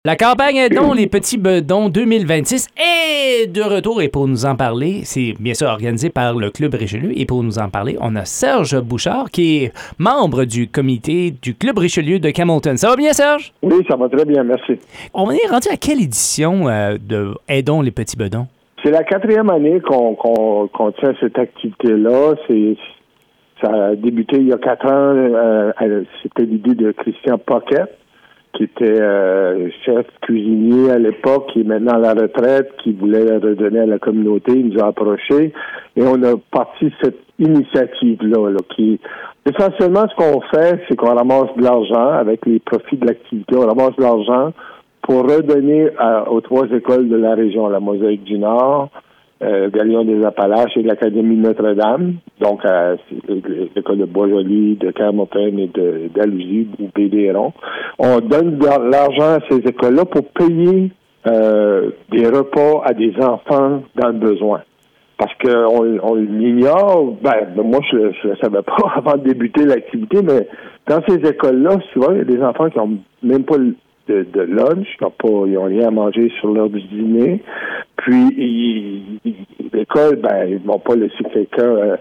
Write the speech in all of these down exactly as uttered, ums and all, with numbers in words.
La campagne Aidons les petits bedons deux mille vingt-six est de retour et pour nous en parler, c'est bien sûr organisé par le Club Richelieu et pour nous en parler, on a Serge Bouchard qui est membre du comité du Club Richelieu de Campbellton. Ça va bien, Serge? Oui, ça va très bien, merci. On est rendu à quelle édition euh, de Aidons les petits bedons? C'est la quatrième année qu'on, qu'on, qu'on tient cette activité-là. C'est, ça a débuté il y a quatre ans. Euh, c'était l'idée de Christian Pocket, qui était euh, chef cuisinier à l'époque, qui est maintenant à la retraite, qui voulait redonner à la communauté. Il nous a approchés et on a parti cette initiative-là. Là, qui essentiellement, ce qu'on fait, c'est qu'on ramasse de l'argent avec les profits de l'activité. On ramasse de l'argent pour redonner à, aux trois écoles de la région, la Mosaïque du Nord, euh, Galion des Appalaches et l'Académie Notre-Dame, donc à l'école de Bois-Joli, de Campbellton et de, d'Alousie ou Bédéron. On donne de l'argent à ces écoles-là pour payer euh, des repas à des enfants dans le besoin. Parce qu'on on l'ignore, ben, moi je ne savais pas avant de débuter l'activité, mais dans ces écoles-là, souvent, il y a des enfants qui n'ont même pas le De, de lunch, ils n'ont pas, ils ont rien à manger sur leur dîner. Puis ils, ils, l'école, ben, ils vont pas laisser quelqu'un euh,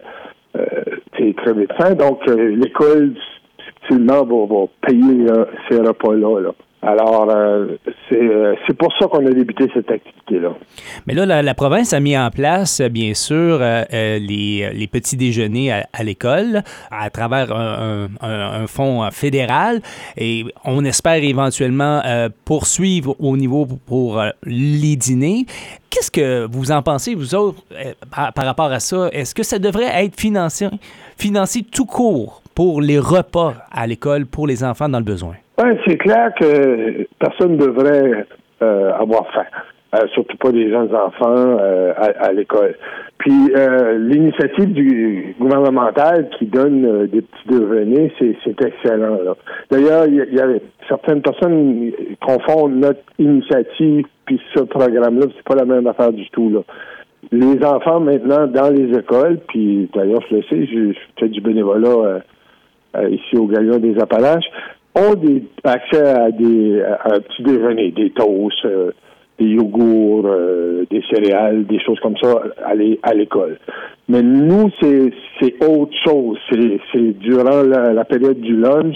euh, crever de faim. Donc euh, l'école, subtilement, va, va payer euh, ces repas-là. Là. Alors, euh, c'est, euh, c'est pour ça qu'on a débuté cette activité-là. Mais là, la, la province a mis en place, bien sûr, euh, euh, les, les petits déjeuners à, à l'école à travers un, un, un fonds fédéral et on espère éventuellement euh, poursuivre au niveau pour euh, les dîners. Qu'est-ce que vous en pensez, vous autres, euh, par, par rapport à ça? Est-ce que ça devrait être financé, financé tout court pour les repas à l'école pour les enfants dans le besoin? Oui, c'est clair que personne ne devrait euh, avoir faim, euh, surtout pas des jeunes enfants euh, à, à l'école. Puis euh, l'initiative du gouvernemental qui donne euh, des petits devenus, c'est, c'est excellent. Là. D'ailleurs, il y, y a certaines personnes qui confondent notre initiative puis ce programme-là, c'est pas la même affaire du tout. Là. Les enfants maintenant dans les écoles, puis d'ailleurs je le sais, je, je fais du bénévolat euh, euh, ici au Galion des Appalaches, ont des, accès à des à un petit déjeuner, des toasts, euh, des yogourts, euh, des céréales, des choses comme ça à, l'é, à l'école. Mais nous, c'est c'est autre chose. C'est, c'est durant la, la période du lunch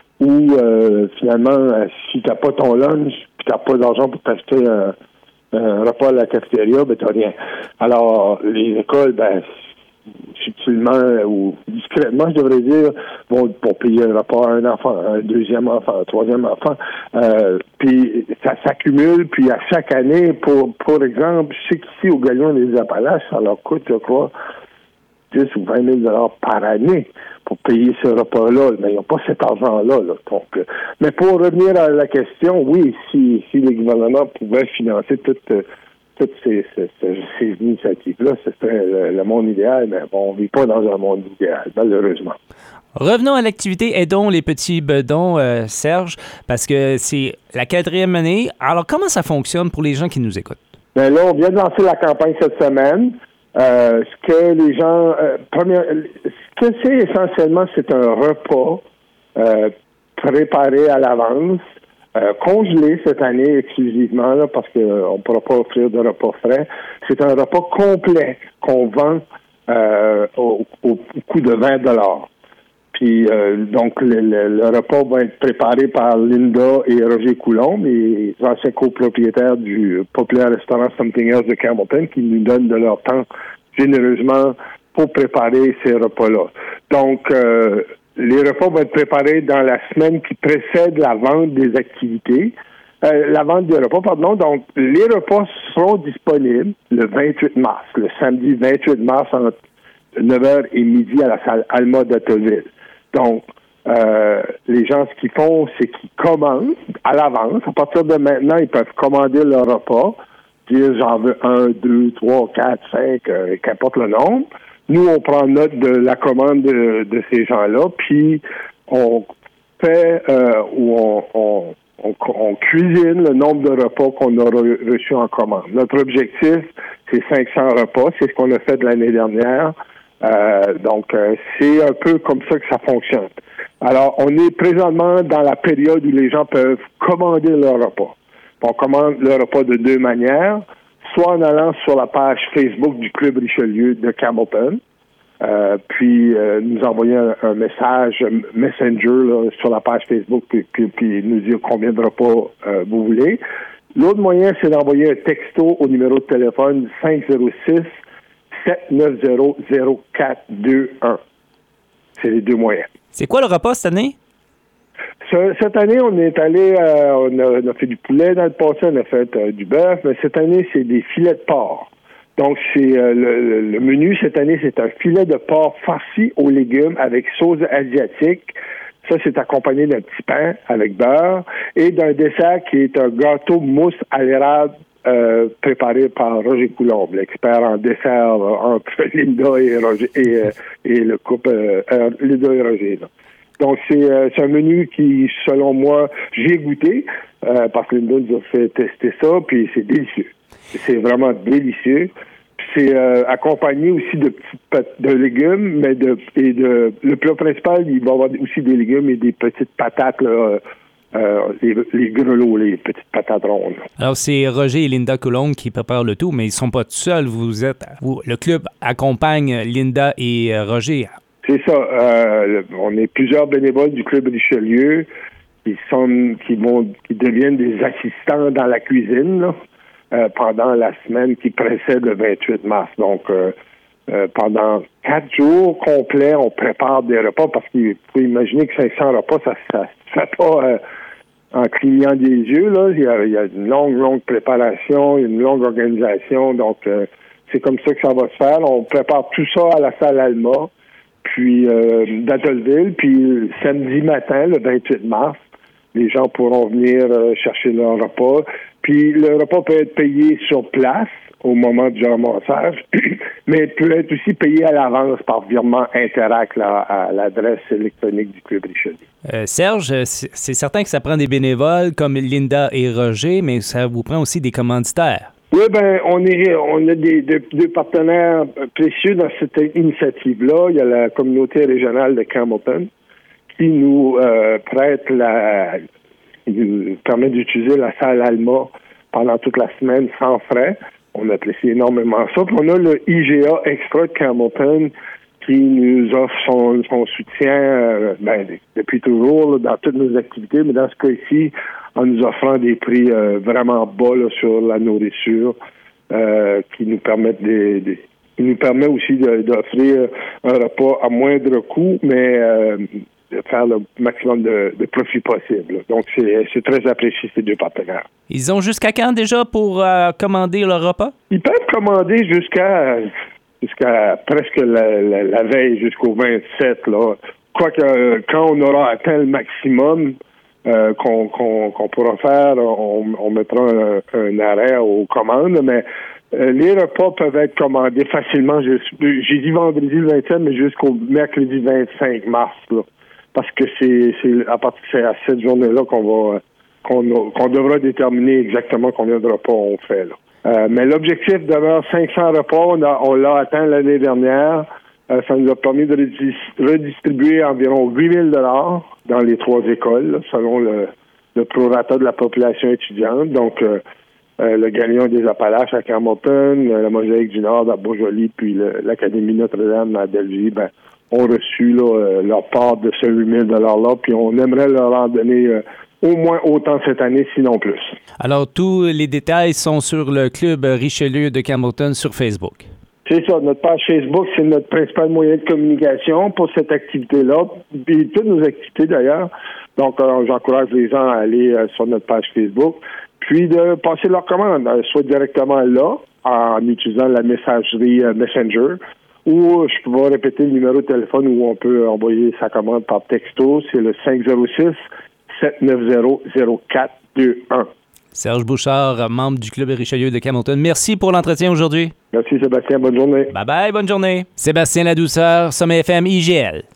où euh, finalement, si t'as pas ton lunch, puis t'as pas d'argent pour t'acheter un, un repas à la cafétéria, ben t'as rien. Alors, les écoles, ben subtilement ou discrètement, je devrais dire, vont, vont payer un repas à un enfant, un deuxième enfant, un troisième enfant. Euh, puis ça s'accumule, puis à chaque année, pour pour exemple, je sais qu'ici au Galion des Appalaches, ça leur coûte, je crois, dix ou vingt mille dollars par année pour payer ce repas-là. Mais ils n'ont pas cet argent-là. Là. Donc, euh, mais pour revenir à la question, oui, si, si les gouvernements pouvaient financer toute euh, toutes ces, ces, ces initiatives-là, ce serait le, le monde idéal, mais bon, on ne vit pas dans un monde idéal, malheureusement. Revenons à l'activité Aidons les petits bedons, euh, Serge, parce que c'est la quatrième année. Alors, comment ça fonctionne pour les gens qui nous écoutent? Bien là, on vient de lancer la campagne cette semaine. Euh, ce que les gens... Euh, première, ce que c'est essentiellement, c'est un repas euh, préparé à l'avance, Euh, congelé cette année exclusivement, là, parce qu'on euh, ne pourra pas offrir de repas frais. C'est un repas complet qu'on vend euh, au, au, au coût de vingt dollars. Puis, euh, donc, le, le, le repas va être préparé par Linda et Roger Coulombe, les anciens copropriétaires du populaire restaurant Something Else de Campbellton, qui nous donnent de leur temps généreusement pour préparer ces repas-là. Donc, euh, les repas vont être préparés dans la semaine qui précède la vente des activités. Euh, la vente des repas, pardon. Donc, les repas seront disponibles le vingt-huit mars, le samedi vingt-huit mars entre neuf heures et midi à la salle Alma d'Otteville. Donc, euh, les gens, ce qu'ils font, c'est qu'ils commandent à l'avance. À partir de maintenant, ils peuvent commander leur repas, dire j'en veux un, deux, trois, quatre, cinq, euh, qu'importe le nombre. Nous, on prend note de la commande de, de ces gens-là, puis on fait euh, ou on, on, on, on cuisine le nombre de repas qu'on aura reçus en commande. Notre objectif, c'est cinq cents repas. C'est ce qu'on a fait de l'année dernière. Euh, donc, euh, c'est un peu comme ça que ça fonctionne. Alors, on est présentement dans la période où les gens peuvent commander leur repas. On commande le repas de deux manières, soit en allant sur la page Facebook du Club Richelieu de Campbellton, euh, puis euh, nous envoyer un, un message Messenger là, sur la page Facebook, puis, puis, puis nous dire combien de repas euh, vous voulez. L'autre moyen, c'est d'envoyer un texto au numéro de téléphone cinq zéro six, sept neuf zéro, zéro quatre deux un. C'est les deux moyens. C'est quoi le repas cette année? Ce, cette année, on est allé, euh, on, a, on a fait du poulet dans le passé, on a fait euh, du bœuf, mais cette année, c'est des filets de porc. Donc, c'est euh, le, le menu cette année, c'est un filet de porc farci aux légumes avec sauce asiatique. Ça, c'est accompagné d'un petit pain avec beurre et d'un dessert qui est un gâteau mousse à l'érable euh, préparé par Roger Coulombe, l'expert en dessert euh, entre Linda et Roger et, euh, et le couple euh, euh, Linda et Roger. Là. Donc, c'est, euh, c'est un menu qui, selon moi, j'ai goûté euh, parce que Linda nous a fait tester ça, puis c'est délicieux. C'est vraiment délicieux. C'est euh, accompagné aussi de petites pat- de légumes, mais de et de le plat principal, il va y avoir aussi des légumes et des petites patates, là, euh, les, les grelots, les petites patates rondes. Alors, c'est Roger et Linda Coulombe qui préparent le tout, mais ils ne sont pas tout seuls. Vous êtes, vous, le club accompagne Linda et euh, Roger. C'est ça. Euh, on est plusieurs bénévoles du Club Richelieu qui sont qui vont qui deviennent des assistants dans la cuisine, là. Euh, pendant la semaine qui précède le vingt-huit mars. Donc, euh, euh, pendant quatre jours complets, on prépare des repas parce qu'il faut imaginer que cinq cents repas, ça ne se fait pas euh, en clignant des yeux. Là. Il y a, il y a une longue, longue préparation, une longue organisation. Donc, euh, c'est comme ça que ça va se faire. On prépare tout ça à la salle Alma, puis euh, d'Adolville, puis samedi matin, le vingt-huit mars, les gens pourront venir euh, chercher leur repas. Puis le repas peut être payé sur place au moment du ramassage, mais peut être aussi payé à l'avance par virement Interac là, à l'adresse électronique du Club Richelieu. Euh, Serge, c'est, c'est certain que ça prend des bénévoles comme Linda et Roger, mais ça vous prend aussi des commanditaires. Oui, ben on est on a des deux, deux partenaires précieux dans cette initiative-là. Il y a la communauté régionale de Campbellton qui nous euh, prête la qui nous permet d'utiliser la salle Alma pendant toute la semaine sans frais. On apprécie énormément ça. Puis on a le I G A Extra de Campbellton qui nous offre son, son soutien euh, ben, depuis toujours là, dans toutes nos activités, mais dans ce cas-ci, en nous offrant des prix euh, vraiment bas là, sur la nourriture euh, qui nous permettent des, des qui nous permet aussi de, d'offrir un repas à moindre coût, mais euh, de faire le maximum de, de profit possible. Donc, c'est, c'est très apprécié, ces deux partenaires. Ils ont jusqu'à quand déjà pour euh, commander leur repas? Ils peuvent commander jusqu'à jusqu'à presque la, la, la veille, jusqu'au vingt-sept. Là. Quoique, euh, quand on aura atteint le maximum euh, qu'on, qu'on, qu'on pourra faire, on, on mettra un, un arrêt aux commandes, mais euh, les repas peuvent être commandés facilement. J'ai dit vendredi le vingt-sept, mais jusqu'au mercredi vingt-cinq mars, là. Parce que c'est, c'est à partir c'est à cette journée-là qu'on va qu'on, qu'on devra déterminer exactement combien de repas on fait là. Euh, mais l'objectif demeure cinq cents repas. On, a, on l'a atteint l'année dernière. Euh, ça nous a permis de redistribuer environ huit mille dollars dans les trois écoles, là, selon le, le prorata de la population étudiante. Donc, euh, euh, le Galion des Appalaches à Campbellton, la Mosaïque du Nord à Bourgeois-Lit, puis le, l'Académie Notre-Dame à Belleville, ben, ont reçu là, euh, leur part de ce huit mille dollars-là, puis on aimerait leur en donner euh, au moins autant cette année, sinon plus. Alors, tous les détails sont sur le Club Richelieu de Campbellton sur Facebook. C'est ça, notre page Facebook, c'est notre principal moyen de communication pour cette activité-là, et toutes nos activités d'ailleurs. Donc, euh, j'encourage les gens à aller euh, sur notre page Facebook, puis de passer leur commande, euh, soit directement là, en utilisant la messagerie euh, Messenger, ou je peux répéter le numéro de téléphone où on peut envoyer sa commande par texto. C'est le cinq zéro six, sept neuf zéro, zéro quatre deux un. Serge Bouchard, membre du Club Richelieu de Campbellton. Merci pour l'entretien aujourd'hui. Merci Sébastien, bonne journée. Bye bye, bonne journée. Sébastien Ladouceur, Sommet F M I G L.